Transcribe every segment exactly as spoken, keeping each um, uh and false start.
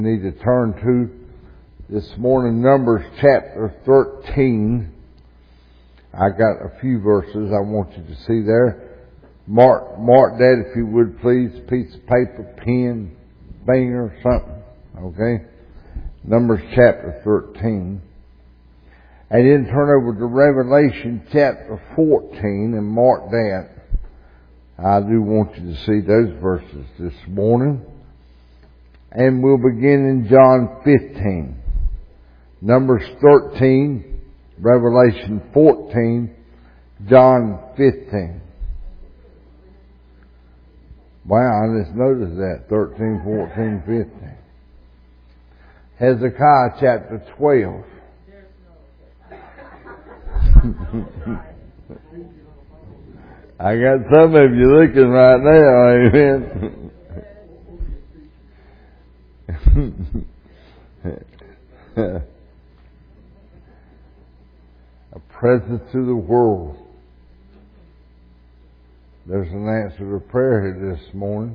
Need to turn to this morning, Numbers chapter thirteen. I got a few verses I want you to see there. Mark, mark that if you would please. Piece of paper, pen, finger, something. Okay? Numbers chapter thirteen. And then turn over to Revelation chapter fourteen and mark that. I do want you to see those verses this morning. And we'll begin in John fifteen. Numbers thirteen, Revelation fourteen, John fifteen. Wow, I just noticed that. thirteen, fourteen, fifteen. Hezekiah chapter twelve. I got some of you looking right now, amen. A presence to the world. There's an answer to prayer here this morning.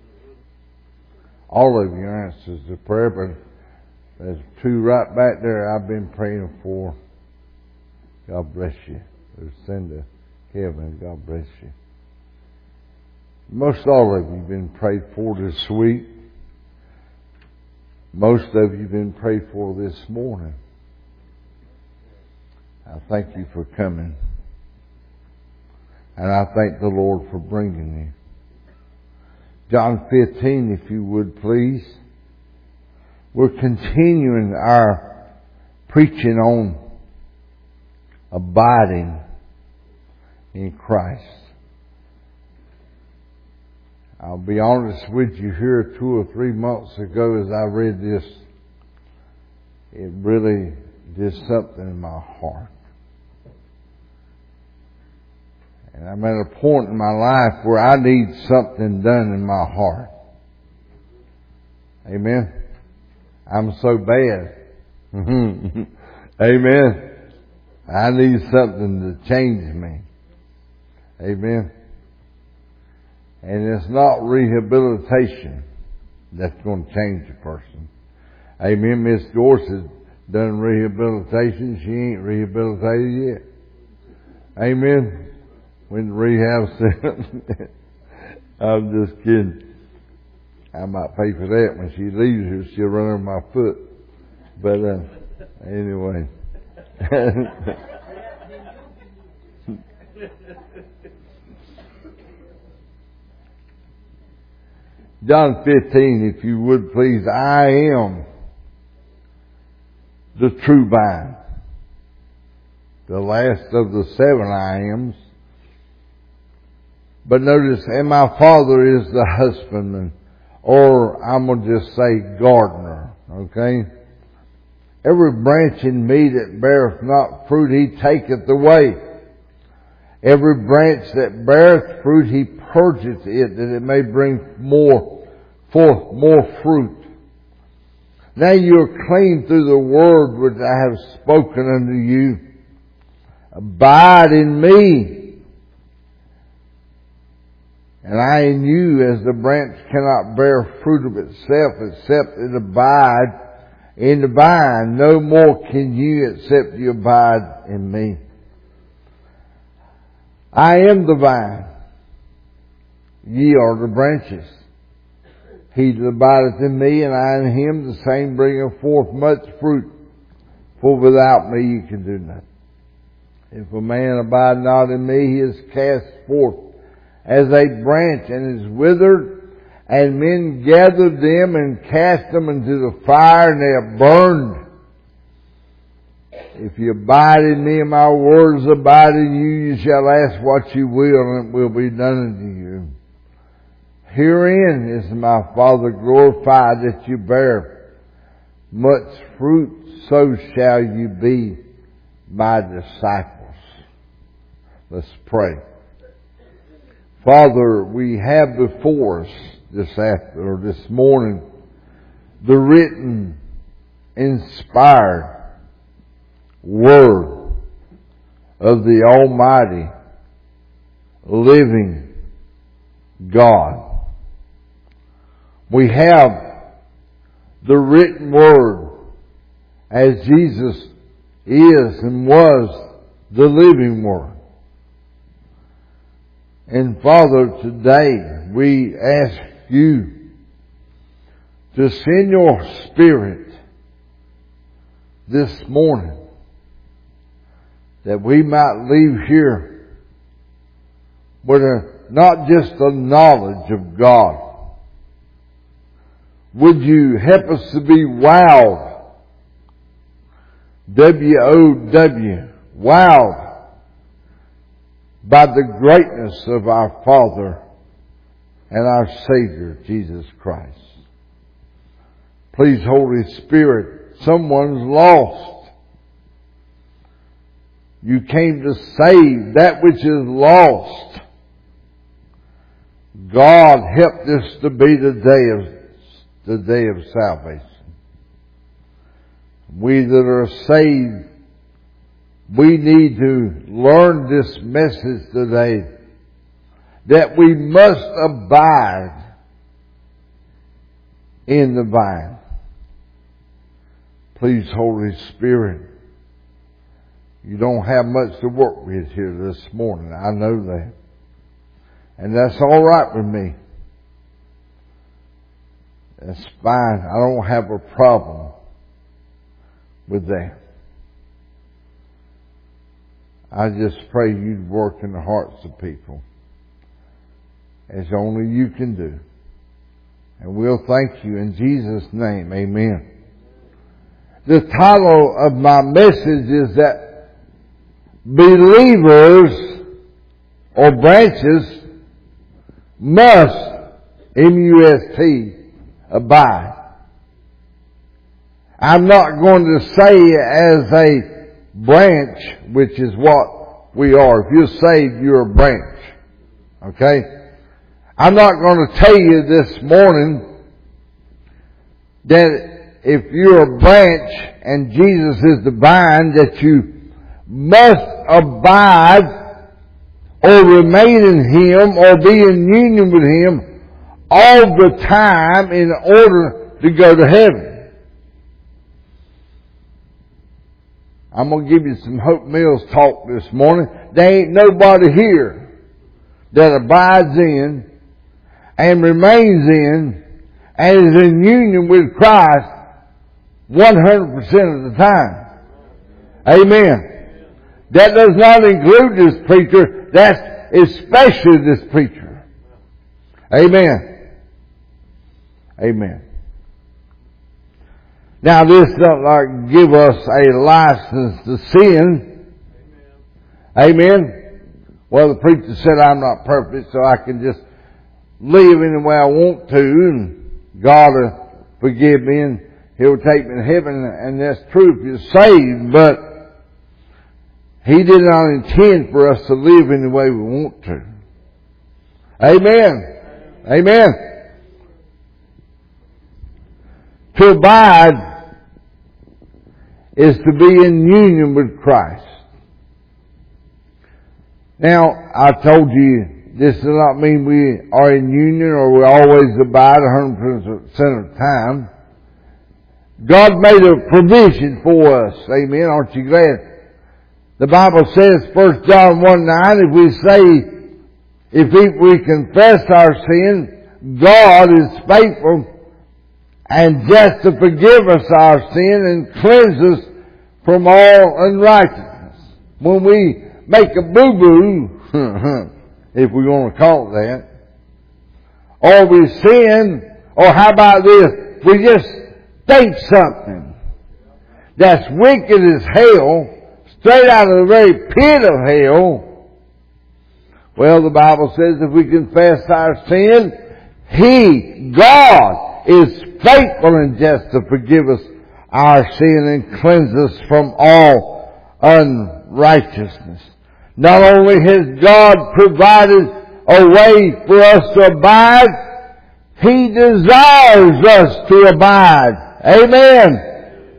All of you answers to prayer, but there's two right back there I've been praying for. God bless you. Lucinda, Kevin, God bless you. Most all of you have been prayed for this week. Most of you have been prayed for this morning. I thank you for coming. And I thank the Lord for bringing you. John fifteen, if you would please. We're continuing our preaching on abiding in Christ. I'll be honest with you, here two or three months ago as I read this, it really did something in my heart. And I'm at a point in my life where I need something done in my heart. Amen. I'm so bad. Amen. I need something to change me. Amen. And it's not rehabilitation that's going to change a person. Amen. Miss Gorse has done rehabilitation. She ain't rehabilitated yet. Amen. When the rehab center. I'm just kidding. I might pay for that when she leaves here. She'll run over my foot. But uh, anyway. John fifteen, if you would please. I am the true vine. The last of the seven I ams. But notice, and my Father is the husbandman. Or I'm going to just say gardener. Okay? Every branch in me that beareth not fruit, He taketh away. Every branch that beareth fruit, He purgeth it, that it may bring more forth more fruit. Now you are clean through the word which I have spoken unto you. Abide in me, and I in you, as the branch cannot bear fruit of itself except it abide in the vine. No more can you except you abide in me. I am the vine. Ye are the branches. He that abideth in me, and I in him, the same bringeth forth much fruit. For without me you can do nothing. If a man abide not in me, he is cast forth as a branch and is withered, and men gather them and cast them into the fire, and they are burned. If you abide in me and my words abide in you, you shall ask what you will, and it will be done unto you. Herein is my Father glorified, that you bear much fruit, so shall you be my disciples. Let's pray. Father, we have before us this after or this morning the written, inspired Word of the Almighty, living God. We have the written Word, as Jesus is and was the living Word. And Father, today we ask you to send your Spirit this morning, that we might leave here with a, not just the knowledge of God. Would you help us to be wowed? W O W. Wowed by the greatness of our Father and our Savior, Jesus Christ. Please, Holy Spirit, someone's lost. You came to save that which is lost. God, help this to be the day of the day of salvation. We that are saved, we need to learn this message today, that we must abide in the vine. Please, Holy Spirit, you don't have much to work with here this morning. I know that. And that's all right with me. That's fine. I don't have a problem with that. I just pray you'd work in the hearts of people as only you can do. And we'll thank you in Jesus' name. Amen. The title of my message is that believers or branches must, M U S T, abide. I'm not going to say as a branch, which is what we are. If you're saved, you're a branch. Okay? I'm not going to tell you this morning that if you're a branch and Jesus is the vine, that you must abide or remain in Him or be in union with Him all the time in order to go to heaven. I'm going to give you some Hope Mills talk this morning. There ain't nobody here that abides in and remains in and is in union with Christ one hundred percent of the time. Amen. That does not include this preacher. That's especially this preacher. Amen. Amen. Now this doesn't like give us a license to sin. Amen. Well, the preacher said I'm not perfect, so I can just live any way I want to, and God will forgive me and He'll take me to heaven, and that's true if you're saved, but He did not intend for us to live any way we want to. Amen. Amen. To abide is to be in union with Christ. Now, I told you, this does not mean we are in union or we always abide one hundred percent of the time. God made a provision for us. Amen. Aren't you glad? The Bible says, First John one nine, if we say, if we, we confess our sin, God is faithful and just to forgive us our sin and cleanse us from all unrighteousness. When we make a boo-boo, if we're going to call it that, or we sin, or how about this, we just think something that's wicked as hell, straight out of the very pit of hell. Well, the Bible says if we confess our sin, He, God, is faithful and just to forgive us our sin and cleanse us from all unrighteousness. Not only has God provided a way for us to abide, He desires us to abide. Amen.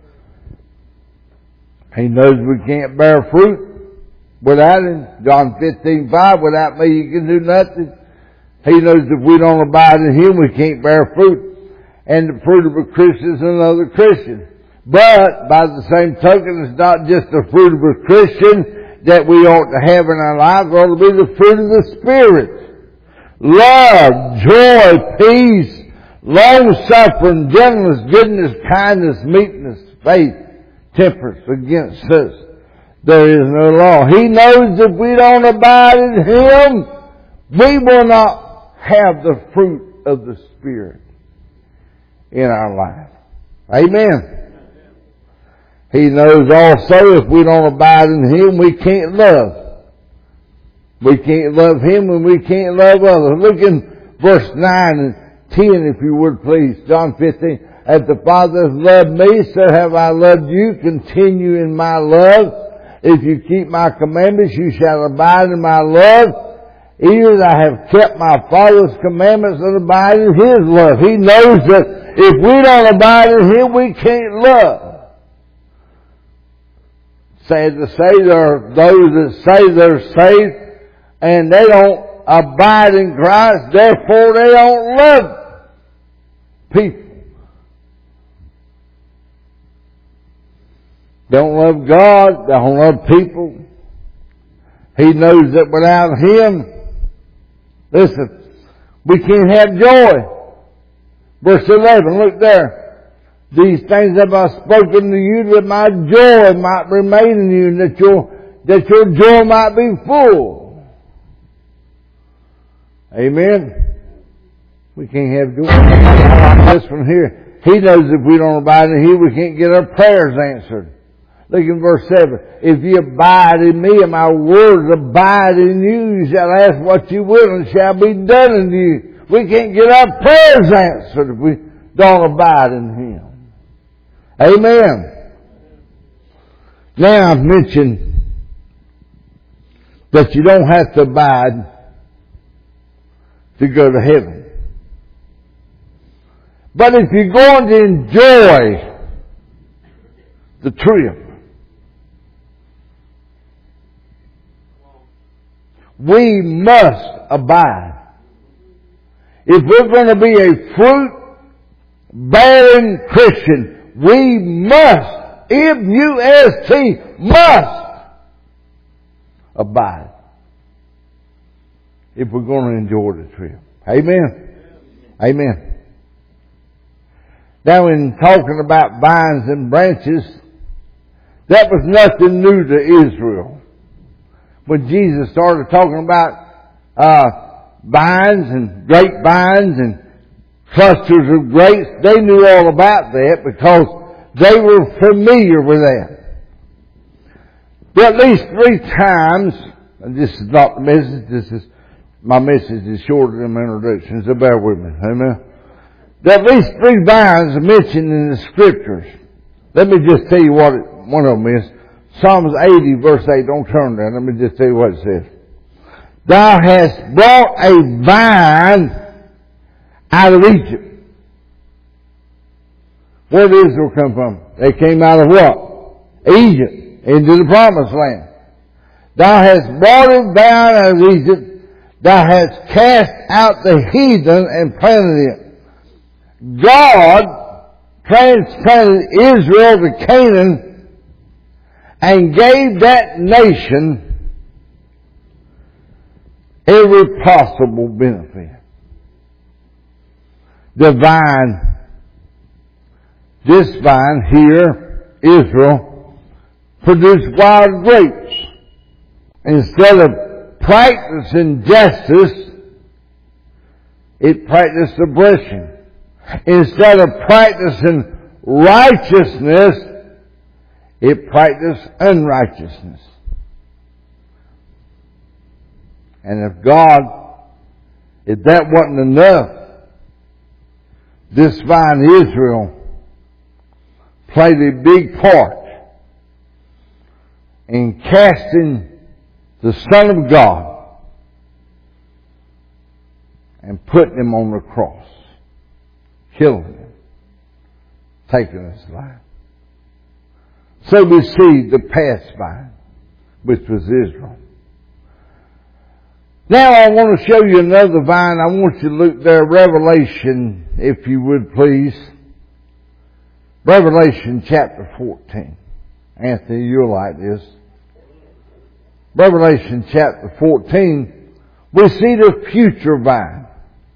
He knows we can't bear fruit without Him. John fifteen five, without me you can do nothing. He knows if we don't abide in Him we can't bear fruit. and the fruit of a Christian is another Christian. But, by the same token, it's not just the fruit of a Christian that we ought to have in our lives. It ought to be the fruit of the Spirit. Love, joy, peace, long-suffering, gentleness, goodness, kindness, meekness, faith, temperance. Against us there is no law. He knows if we don't abide in Him, we will not have the fruit of the Spirit in our life. Amen. He knows also if we don't abide in Him, we can't love. We can't love Him and we can't love others. Look in verse nine and ten, if you would please. John fifteen. As the Father has loved me, so have I loved you. Continue in my love. If you keep my commandments, you shall abide in my love. Even as I have kept my Father's commandments and abide in His love. He knows that if we don't abide in Him, we can't love. Sad to say, there are those that say they're saved and they don't abide in Christ, therefore they don't love people. Don't love God, don't love people. He knows that without Him, listen, we can't have joy. Verse eleven, look there. These things have I spoken to you that my joy might remain in you and that your, that your joy might be full. Amen. We can't have joy. This one here, He knows if we don't abide in Him, we can't get our prayers answered. Look in verse seven. If you abide in me and my words abide in you, you shall ask what you will and it shall be done unto you. We can't get our prayers answered if we don't abide in Him. Amen. Now I've mentioned that you don't have to abide to go to heaven. But if you're going to enjoy the trip, we must abide. If we're going to be a fruit-bearing Christian, we must, M U S T, must abide. If we're going to enjoy the trip. Amen. Amen. Now in talking about vines and branches, that was nothing new to Israel. When Jesus started talking about uh, vines and grapevines and clusters of grapes, they knew all about that because they were familiar with that. But at least three times, and this is not the message, this is, my message is shorter than my introduction, so bear with me. Amen. There are at least three vines mentioned in the Scriptures. Let me just tell you what it, one of them is. Psalms eighty verse eight, don't turn there, let me just tell you what it says. Thou hast brought a vine out of Egypt. Where did Israel come from? They came out of what? Egypt, into the promised land. Thou hast brought it down out of Egypt. Thou hast cast out the heathen and planted it. God transplanted Israel to Canaan and gave that nation every possible benefit. The vine, this vine here, Israel, produced wild grapes. Instead of practicing justice, it practiced oppression. Instead of practicing righteousness, it practiced unrighteousness. And if God, if that wasn't enough, this vine Israel played a big part in casting the Son of God and putting Him on the cross, killing Him, taking His life. So we see the past vine, which was Israel. Now I want to show you another vine. I want you to look there, Revelation, if you would please. Revelation chapter fourteen. Anthony, you'll like this. Revelation chapter fourteen, we see the future vine.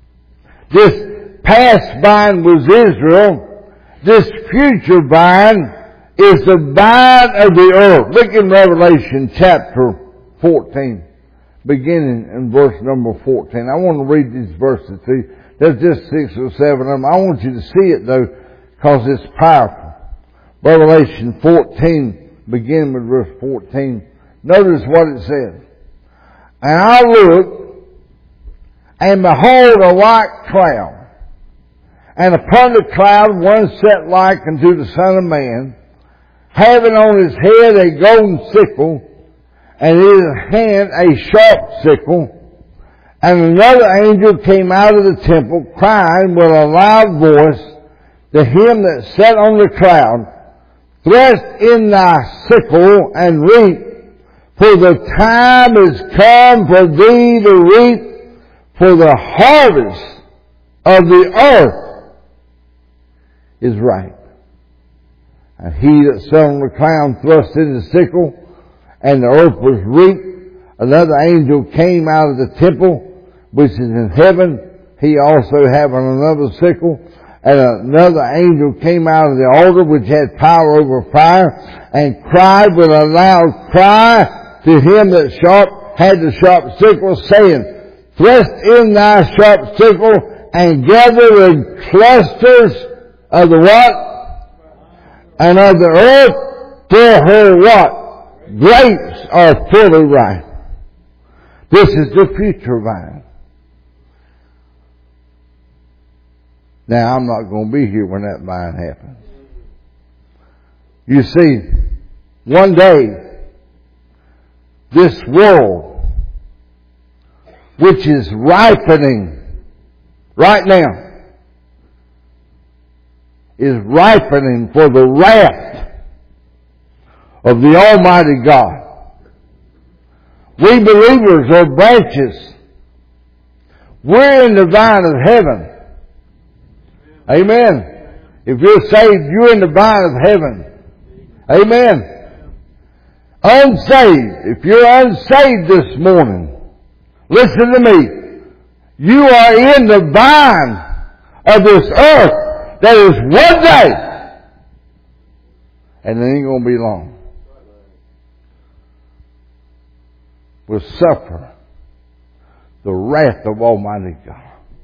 This past vine was Israel. This future vine is the vine of the earth. Look in Revelation chapter fourteen, beginning in verse number fourteen. I want to read these verses to you. There's just six or seven of them. I want you to see it though, because it's powerful. Revelation fourteen, beginning with verse fourteen. Notice what it says. And I looked, and behold a white cloud. And upon the cloud one sat like unto the Son of Man, having on his head a golden sickle, and in his hand a sharp sickle. And another angel came out of the temple, crying with a loud voice to him that sat on the cloud, Thrust in thy sickle and reap, for the time is come for thee to reap, for the harvest of the earth is ripe. And he that sat on the cloud thrust in the sickle, and the earth was reaped. Another angel came out of the temple, which is in heaven, he also having another sickle. And another angel came out of the altar, which had power over fire, and cried with a loud cry to him that sharp had the sharp sickle, saying, Thrust in thy sharp sickle, and gather the clusters of the what? And of the earth, for her what? Grapes are fully ripe. This is the future vine. Now, I'm not going to be here when that vine happens. You see, one day, this world, which is ripening right now, is ripening for the wrath of the Almighty God. We believers are branches. We're in the vine of heaven. Amen. If you're saved, you're in the vine of heaven. Amen. Unsaved. If you're unsaved this morning, listen to me. You are in the vine of this earth that is one day. And it ain't going to be long. Will suffer the wrath of Almighty God.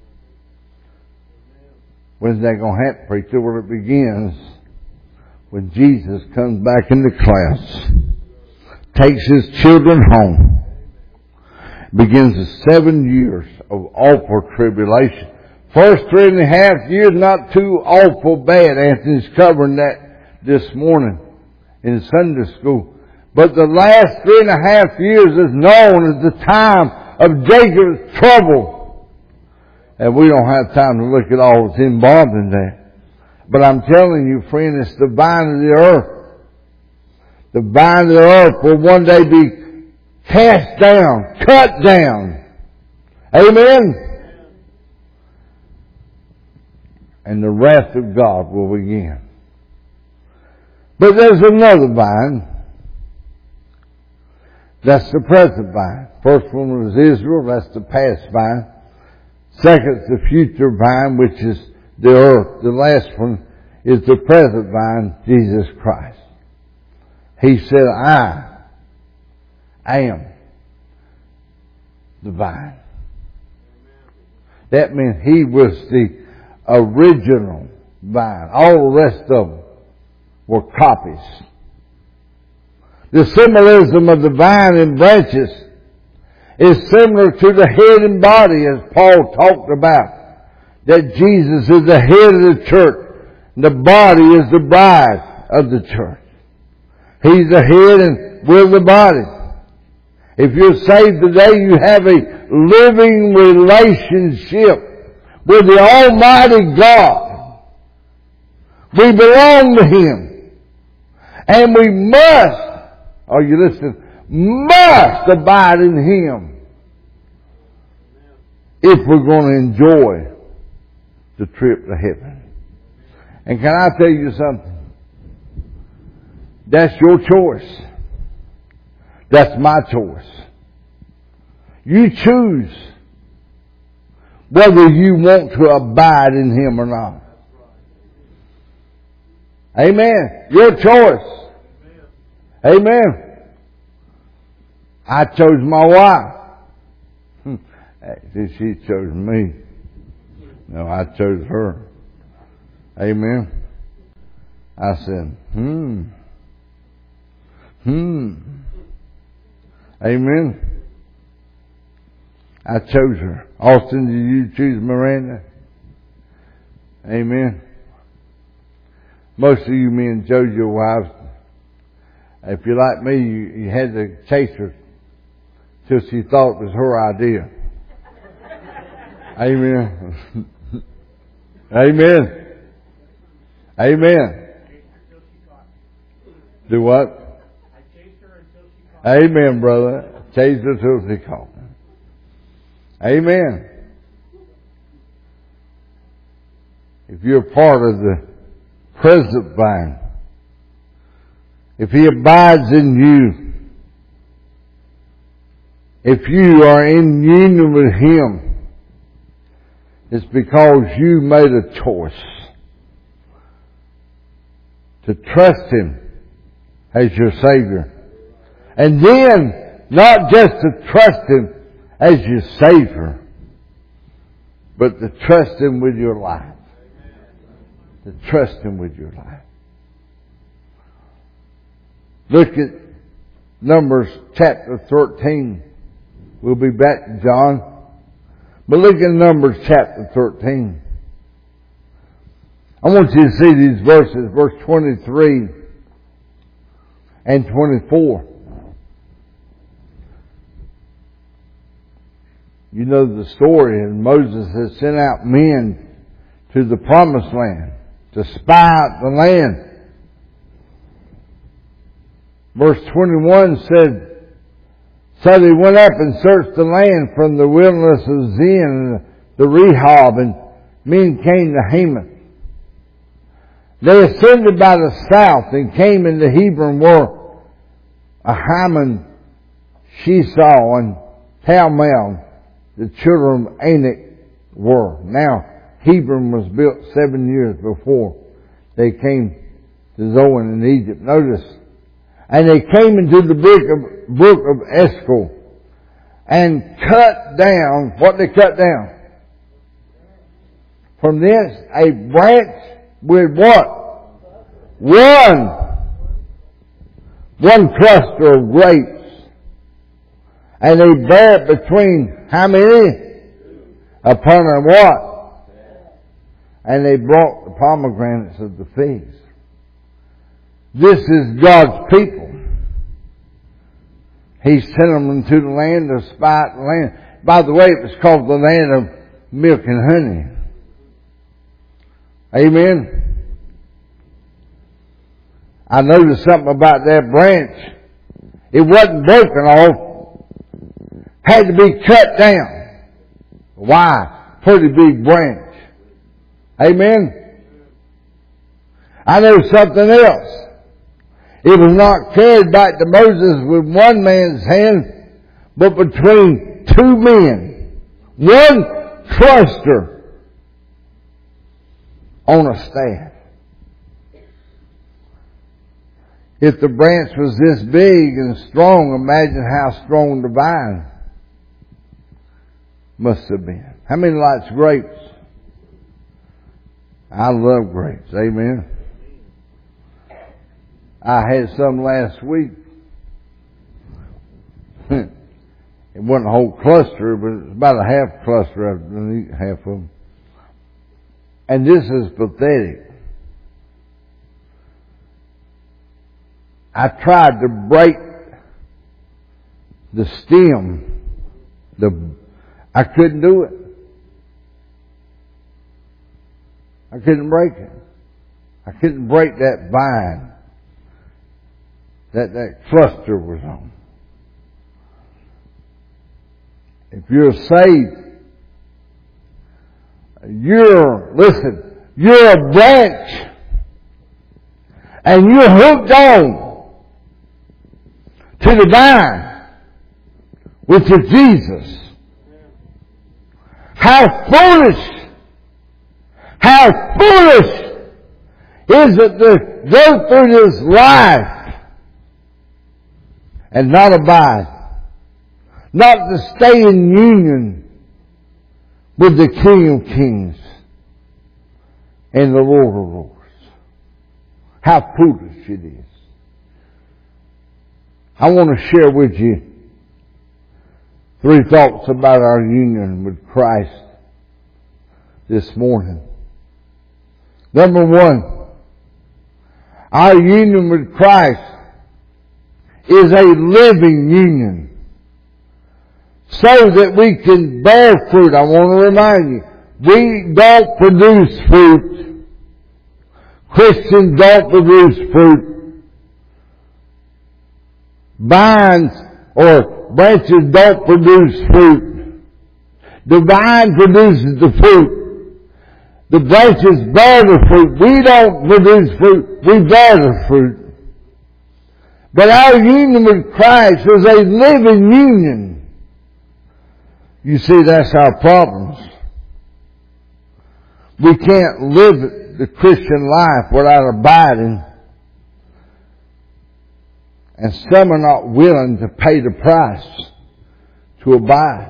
When's that going to happen, preacher? Well, it begins when Jesus comes back in the clouds, takes his children home, begins the seven years of awful tribulation. First three and a half years, not too awful bad. Anthony's covering that this morning in Sunday school. But the last three and a half years is known as the time of Jacob's trouble. And we don't have time to look at all that's involved in that. But I'm telling you, friend, it's the vine of the earth. The vine of the earth will one day be cast down, cut down. Amen? And the wrath of God will begin. But there's another vine. That's the present vine. First one was Israel. That's the past vine. Second, the future vine, which is the earth. The last one is the present vine, Jesus Christ. He said, I am the vine. That means he was the original vine. All the rest of them were copies. The symbolism of the vine and branches is similar to the head and body, as Paul talked about. That Jesus is the head of the church. The body is the bride of the church. He's the head and we're the body. If you're saved today, you have a living relationship with the Almighty God. We belong to Him. And we must, are you listening? Must abide in Him if we're going to enjoy the trip to heaven. And can I tell you something? That's your choice. That's my choice. You choose whether you want to abide in Him or not. Amen. Your choice. Amen. I chose my wife. Actually, she chose me. No, I chose her. Amen. I said, hmm. Hmm. Amen. I chose her. Austin, did you choose Miranda? Amen. Most of you men chose your wives. If you're like me, you, you had to chase her till she thought it was her idea. Amen. Amen. Amen. Do what? Amen, brother. Chased her till she caught. Amen. If you're part of the present vine, if He abides in you, if you are in union with Him, it's because you made a choice to trust Him as your Savior. And then, not just to trust Him as your Savior, but to trust Him with your life. To trust Him with your life. Look at Numbers chapter thirteen. We'll be back to John. But look at Numbers chapter thirteen. I want you to see these verses, verse twenty-three and twenty-four. You know the story, and Moses has sent out men to the promised land to spy out the land. Verse twenty-one said, so they went up and searched the land from the wilderness of Zin and the Rehob, and men came to Hamath. They ascended by the south and came into Hebron, where Ahiman, Shesal, and Talmai, the children of Anak, were. Now, Hebron was built seven years before they came to Zoan in Egypt. Notice, and they came into the brook of, brook of Eshcol and cut down, what they cut down? From this, a branch with what? One. One cluster of grapes. And they bare it between how many? Upon a what? And they brought the pomegranates of the figs. This is God's people. He sent them into the land to spy out the land. By the way, it was called the land of milk and honey. Amen. I noticed something about that branch. It wasn't broken off. Had to be cut down. Why? Pretty big branch. Amen. I know something else. It was not carried back to Moses with one man's hand, but between two men. One cluster on a staff. If the branch was this big and strong, imagine how strong the vine must have been. How many likes grapes? I love grapes. Amen. I had some last week. It wasn't a whole cluster, but it was about a half cluster. I didn't eat half of them. And this is pathetic. I tried to break the stem. The I couldn't do it. I couldn't break it. I couldn't break that vine that that cluster was on. If you're saved, You're, listen, you're a branch. And you're hooked on to the vine, which is Jesus. How foolish, how foolish is it to go through this life and not abide, not to stay in union with the King of Kings and the Lord of Lords. How foolish it is. I want to share with you three thoughts about our union with Christ this morning. Number one, our union with Christ is a living union so that we can bear fruit. I want to remind you, we don't produce fruit. Christians don't produce fruit. Vines or branches don't produce fruit. The vine produces the fruit. The branches bear the fruit. We don't produce fruit. We bear the fruit. But our union with Christ is a living union. You see, that's our problems. We can't live the Christian life without abiding. And some are not willing to pay the price to abide.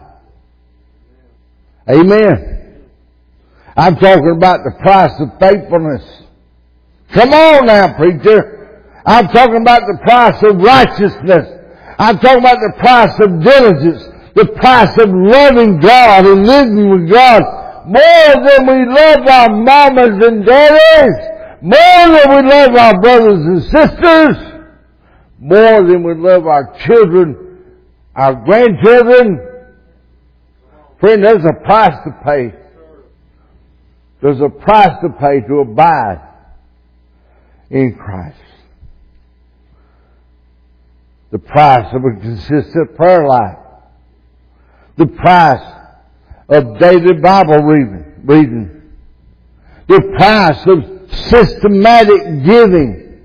Amen. I'm talking about the price of faithfulness. Come on now, preacher. I'm talking about the price of righteousness. I'm talking about the price of diligence. The price of loving God and living with God more than we love our mamas and daddies, more than we love our brothers and sisters, more than we love our children, our grandchildren. Friend, there's a price to pay. There's a price to pay to abide in Christ. The price of a consistent prayer life. The price of daily Bible reading, reading. The price of systematic giving.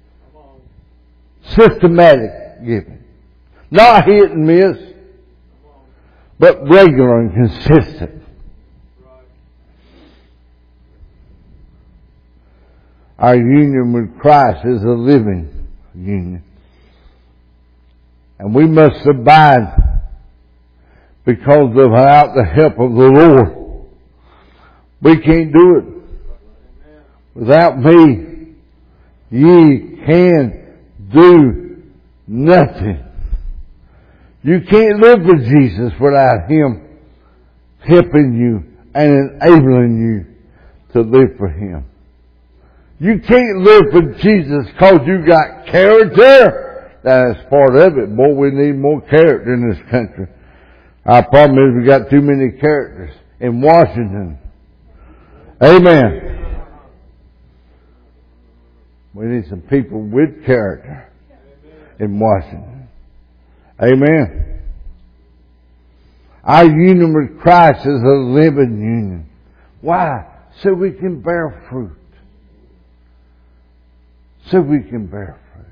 Systematic giving. Not hit and miss, but regular and consistent. Our union with Christ is a living union. And we must abide because without the help of the Lord, we can't do it. Without me, ye can do nothing. You can't live with Jesus without Him helping you and enabling you to live for Him. You can't live for Jesus because you got character. That's part of it. Boy, we need more character in this country. Our problem is we got too many characters in Washington. Amen. We need some people with character in Washington. Amen. Our union with Christ is a living union. Why? So we can bear fruit. So we can bear fruit.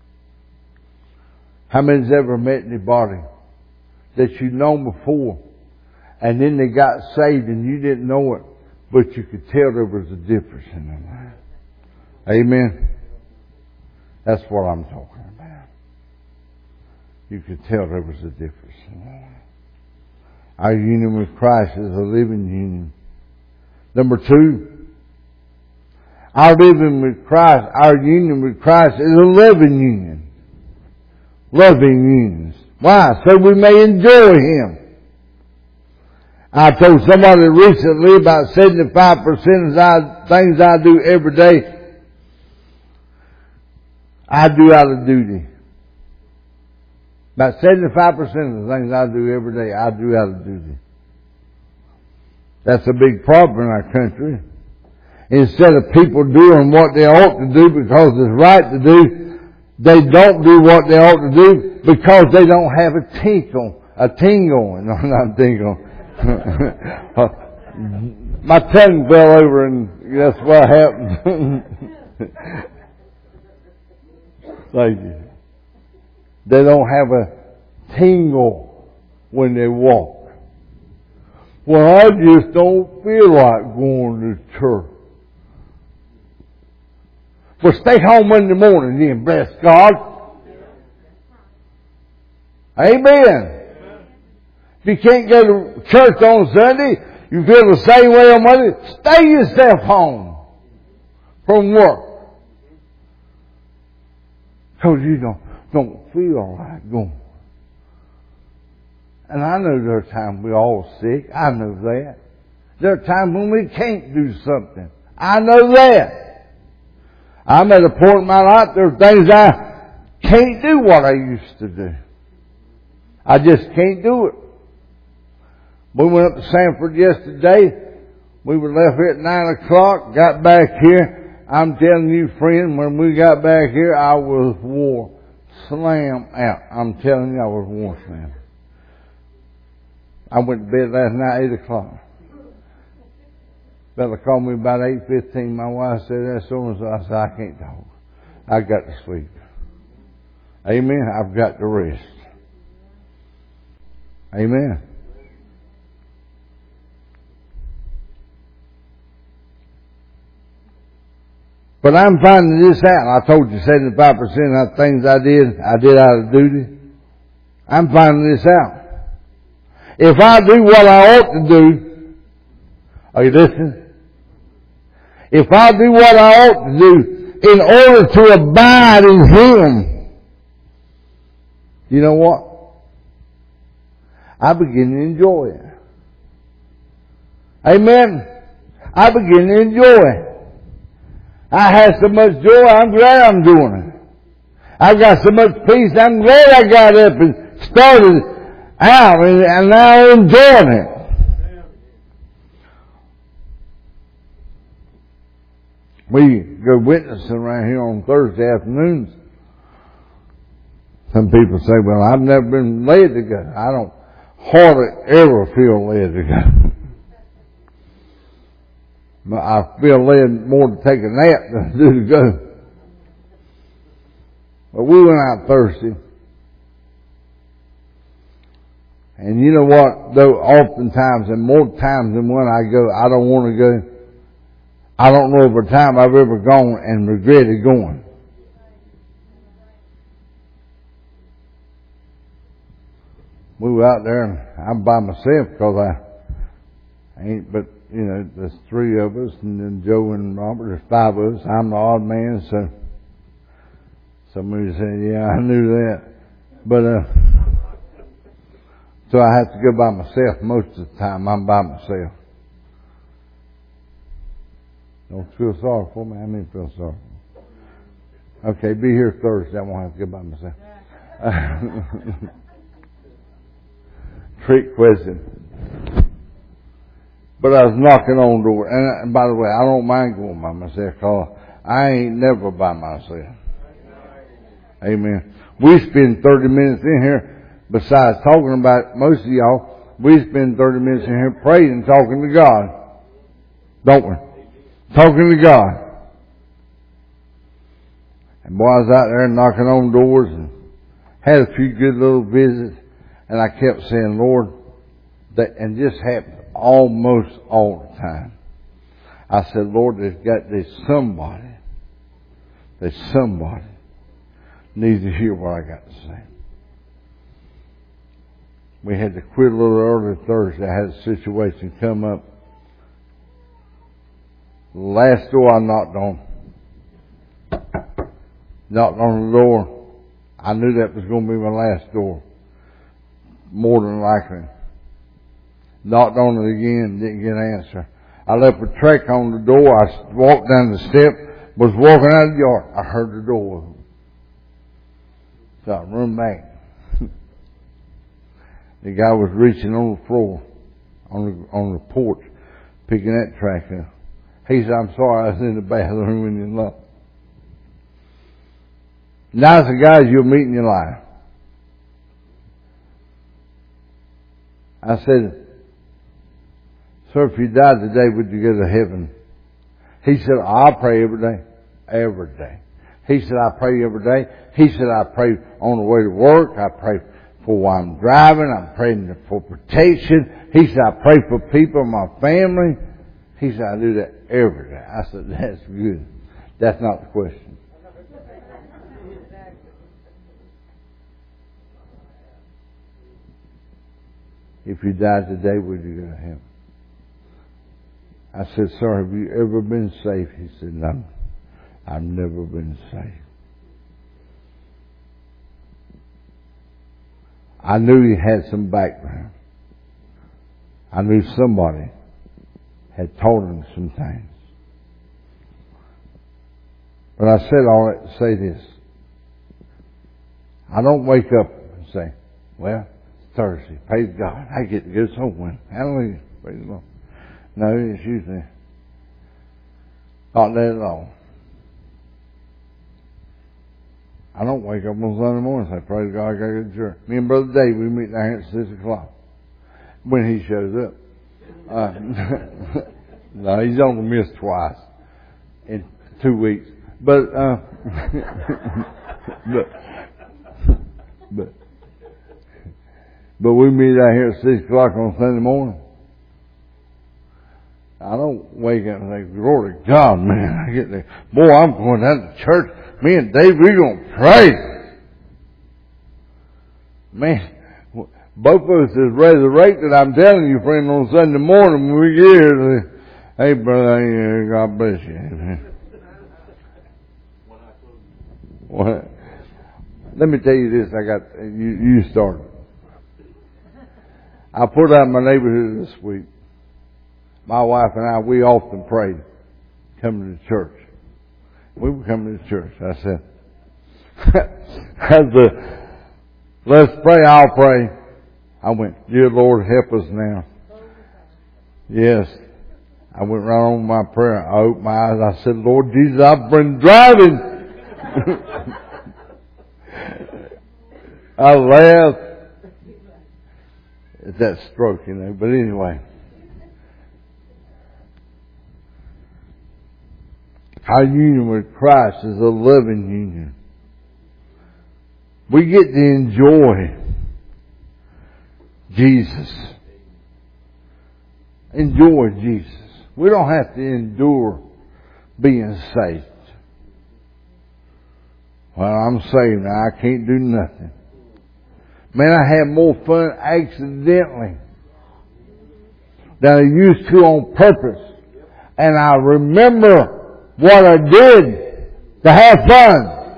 How many's ever met anybody that you'd known before and then they got saved and you didn't know it, but you could tell there was a difference in their life? Amen. That's what I'm talking about. You could tell there was a difference in their life. Our union with Christ is a living union. Number two, our living with Christ, our union with Christ is a loving union. Loving unions. Why? So we may enjoy Him. I told somebody recently about seventy-five percent of things I do every day, I do out of duty. About seventy-five percent of the things I do every day, I do out of duty. That's a big problem in our country. Instead of people doing what they ought to do because it's right to do, they don't do what they ought to do because they don't have a tinkle, a tingle, no, not tingle, My tongue fell over and that's what happened. Thank you. They don't have a tingle when they walk. Well, I just don't feel like going to church. Well, stay home Monday morning then, bless God. Amen. If you can't go to church on Sunday, you feel the same way on Monday, stay yourself home from work. Because you don't, don't feel like going. And I know there are times we're all sick. I know that. There are times when we can't do something. I know that. I'm at a point in my life, there are things I can't do what I used to do. I just can't do it. We went up to Sanford yesterday. We were left here at nine o'clock, got back here. I'm telling you, friend, when we got back here, I was wore slam out. I'm telling you, I was wore slam. I went to bed last night, eight o'clock. Bella called me about eight fifteen. My wife said that so and so. I said, I can't talk. I got to sleep. Amen. I've got to rest. Amen. But I'm finding this out. I told you seventy-five percent of the things I did, I did out of duty. I'm finding this out. If I do what I ought to do, are you listening? If I do what I ought to do in order to abide in Him, you know what? I begin to enjoy it. Amen. I begin to enjoy it. I have so much joy, I'm glad I'm doing it. I've got so much peace, I'm glad I got up and started out and, and now I'm enjoying it. We go witnessing around here on Thursday afternoons. Some people say, well, I've never been led to go. I don't hardly ever feel led to go. But I feel led more to take a nap than to do to go. But we went out Thursday. And you know what? Though oftentimes and more times than when I go, I don't want to go. I don't know of a time I've ever gone and regretted going. We were out there and I'm by myself because I ain't, but you know, there's three of us and then Joe and Robert, there's five of us. I'm the odd man, so somebody said, yeah, I knew that. But, uh, so I have to go by myself most of the time. I'm by myself. Don't feel sorry for me. I mean, feel sorry for me. Okay, be here Thursday. I won't have to go by myself. Trick question. But I was knocking on the door. And, and by the way, I don't mind going by myself because I ain't never by myself. Amen. We spend thirty minutes in here, besides talking about most of y'all, we spend thirty minutes in here praying and talking to God. Don't we? Talking to God. And boy, I was out there knocking on doors and had a few good little visits. And I kept saying, Lord, that, and this happened almost all the time. I said, Lord, there's got, there's somebody, there's somebody needs to hear what I got to say. We had to quit a little early Thursday. I had a situation come up. The last door I knocked on, knocked on the door. I knew that was going to be my last door. More than likely. Knocked on it again, didn't get an answer. I left a track on the door. I walked down the step, was walking out of the yard. I heard the door open. So I run back. The guy was reaching on the floor, on the, on the porch, picking that track up. He said, I'm sorry, I was in the bathroom when you left. Nicest guys you'll meet in your life. I said, "Sir, if you died today, would you go to heaven?" He said, "I pray every day." Every day. He said, "I pray every day." He said, "I pray on the way to work. I pray for while I'm driving. I'm praying for protection." He said, "I pray for people in my family." He said, "I do that every day." I said, "That's good." That's not the question. If you died today, would you go to heaven? I said, "Sir, have you ever been saved?" He said, "No, I've never been saved." I knew he had some background. I knew somebody had taught him some things. But I said all that to say this. I don't wake up and say, "Well, it's Thursday. Praise God. I get to go somewhere. Hallelujah. Praise the Lord." No, it's usually not that at all. I don't wake up on Sunday morning and say, "Praise God, I got to go to church." Me and Brother Dave, we meet down here at six o'clock. When he shows up. Uh, no, he's only missed twice in two weeks. But, uh, but, but, but we meet out here at six o'clock on Sunday morning. I don't wake up and say, "Glory to God, man." I get there. "Boy, I'm going down to church. Me and Dave, we're going to pray." Man, both of us is resurrected. I'm telling you, friend, on Sunday morning when we get here, "Hey, brother, God bless you." Well, let me tell you this. I got, you, you started. I put out in my neighborhood this week. My wife and I, we often prayed coming to church. We were coming to church. I said, as the, "Let's pray, I'll pray." I went, "Dear Lord, help us now." Yes. I went right on my prayer. I opened my eyes. I said, "Lord Jesus, I've been driving." I laughed. It's that stroke, you know. But anyway. Our union with Christ is a loving union. We get to enjoy Jesus. Enjoy Jesus. We don't have to endure being saved. "Well, I'm saved now. I can't do nothing." Man, I had more fun accidentally than I used to on purpose. And I remember what I did to have fun.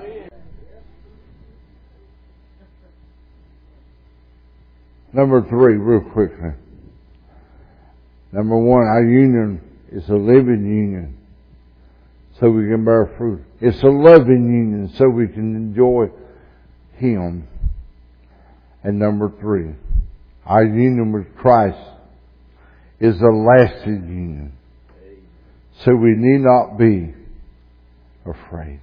Number three, real quickly. Number one, our union is a living union so we can bear fruit. It's a loving union so we can enjoy Him. And number three, our union with Christ is a lasting union so we need not be afraid.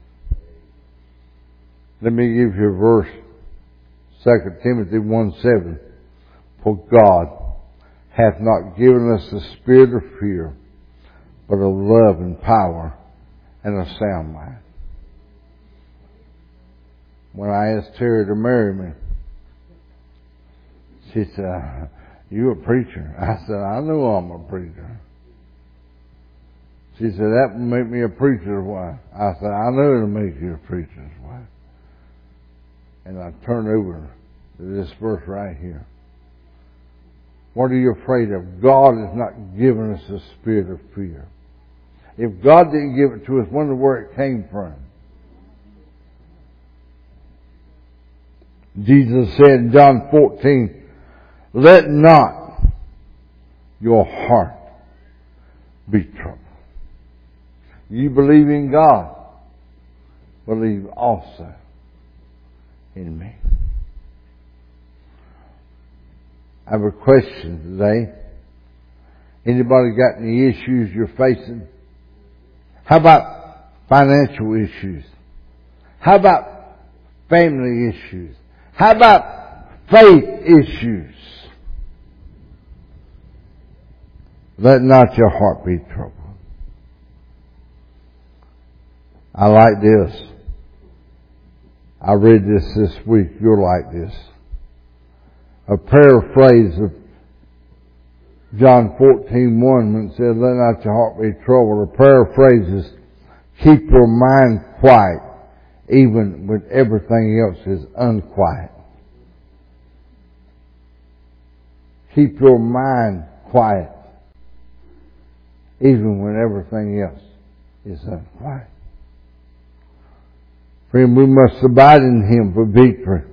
Let me give you a verse, Second Timothy one seven. "For God hath not given us the spirit of fear, but of love and power and a sound mind." When I asked Terry to marry me, she said, "You a preacher?" I said, "I know I'm a preacher." She said, "That will make me a preacher's wife." I said, "I know it'll make you a preacher's wife." And I turned over to this verse right here. What are you afraid of? God has not given us a spirit of fear. If God didn't give it to us, wonder where it came from. Jesus said in John fourteen, "Let not your heart be troubled. You believe in God, believe also in me." I have a question today. Anybody got any issues you're facing? How about financial issues? How about family issues? How about faith issues? Let not your heart be troubled. I like this. I read this this week. You'll like this. A paraphrase of John fourteen one when it says, let not your heart be troubled. A paraphrase is, keep your mind quiet even when everything else is unquiet. Keep your mind quiet even when everything else is unquiet. Friend, we must abide in Him for victory.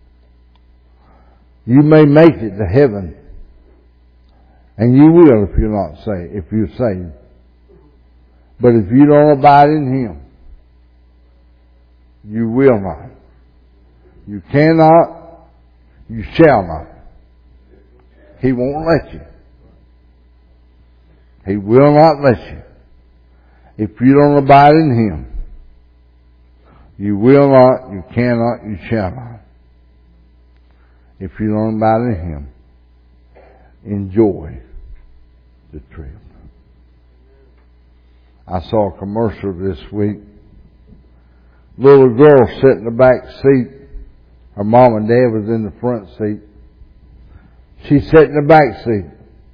You may make it to heaven, and you will if you're not saved, if you're saved. But if you don't abide in Him, you will not. You cannot, you shall not. He won't let you. He will not let you. If you don't abide in Him, you will not, you cannot, you shall not. If you don't abide in Him, enjoy the trip. I saw a commercial this week. Little girl sat in the back seat. Her mom and dad was in the front seat. She sat in the back seat.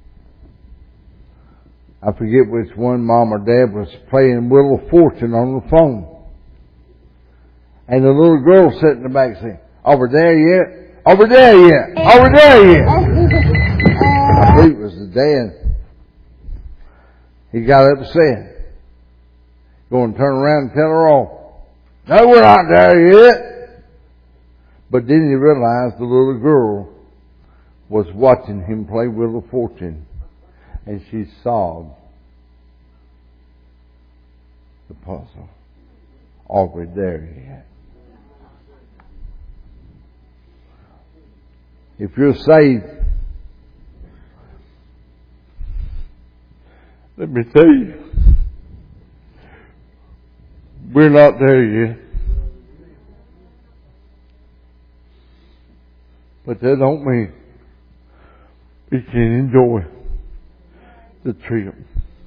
I forget which one, mom or dad was playing Wheel of Fortune on the phone. And the little girl sat in the back seat. Over there yet? Over there yet? Over there yet? I believe it was the dad. He got upset. Go and turn around and tell her off. No, we're not there yet. But didn't he realize the little girl was watching him play Wheel of Fortune, and she solved the puzzle. Are we there yet? If you're saved, let me tell you, we're not there yet. But that don't mean we can enjoy the trip.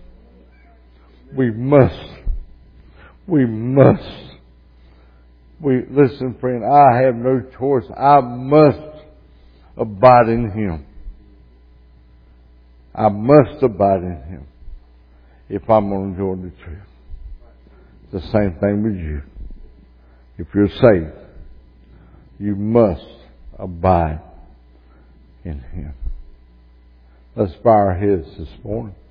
We must. We must. We listen, friend, I have no choice. I must abide in Him. I must abide in Him if I'm going to enjoy the trip. The same thing with you. If you're saved, you must abide in Him. Let's bow our heads this morning.